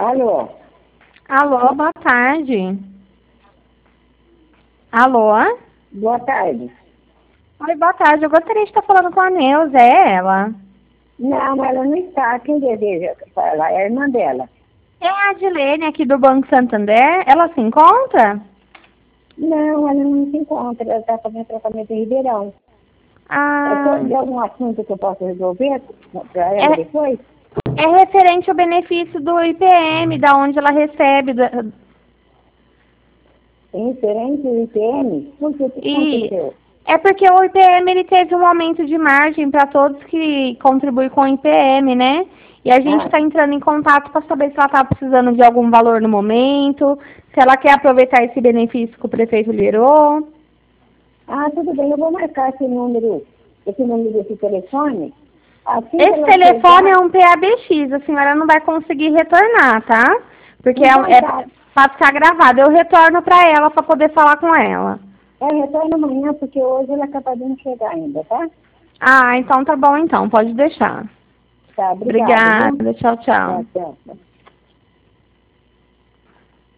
Alô? Alô, boa tarde. Alô? Boa tarde. Oi, boa tarde. Eu gostaria de estar falando com a Neuza, é ela? Não, ela não está. Quem deseja falar? É a irmã dela. É a Adilene aqui do Banco Santander. Ela se encontra? Não, ela não se encontra. Ela está fazendo tratamento em Ribeirão. Ah, De algum assunto que eu possa resolver para ela depois? é referente ao benefício do IPM, da onde ela recebe. Referente ao IPM? Por que aconteceu? É porque o IPM ele teve um aumento de margem para todos que contribuem com o IPM, né? E a gente está entrando em contato para saber se ela está precisando de algum valor no momento, se ela quer aproveitar esse benefício que o prefeito liberou. Ah, tudo bem. Eu vou marcar esse número desse telefone. Assim que Esse ela telefone chegar... é um PABX, a senhora não vai conseguir retornar, tá? Porque Então é tá. para ficar gravado. Eu retorno para ela para poder falar com ela. Retorno amanhã, porque hoje ela é capaz de não chegar ainda, tá? Ah, então tá bom então, pode deixar. Tá, obrigada, viu? Obrigada, tchau, tchau. Tchau, tchau.